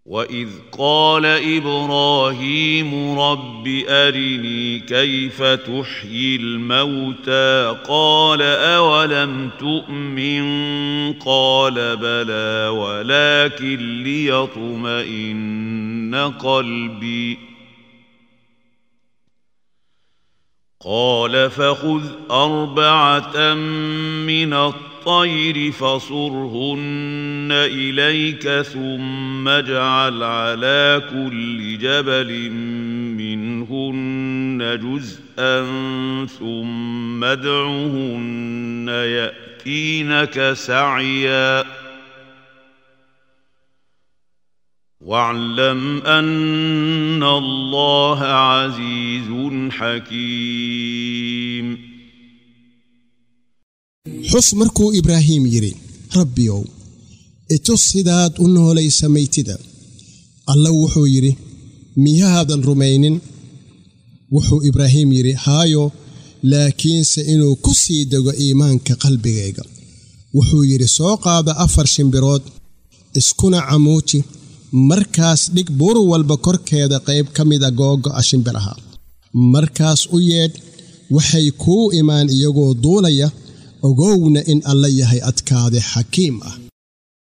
وإذ قال إبراهيم رب أرني كيف تحيي الموتى قال أولم تؤمن قال بلى ولكن ليطمئن قلبي قال فخذ 4 من الطير فصرهن إليك ثم اجعل على كل جبل منهن جزءا ثم ادعهن يأتينك سعيا واعلم أن الله عزيز حكيم حس مركو إبراهيم يري ربيو اتصداد أنه ليس ميتدا الله وحو يري ميهادا رمين وحو إبراهيم يري هايو لكن سإنو كسي دغو إيمانك قلبي وحو يري سوق هذا 4 شمبرود اسكنا عموتي markaas dhig buur walba korkeeda qayb kamida googo ashinbiraha markaas u yeed waxay ku imaan iyagoo duulaya ogowna in alla yahay adkaade xakiim ah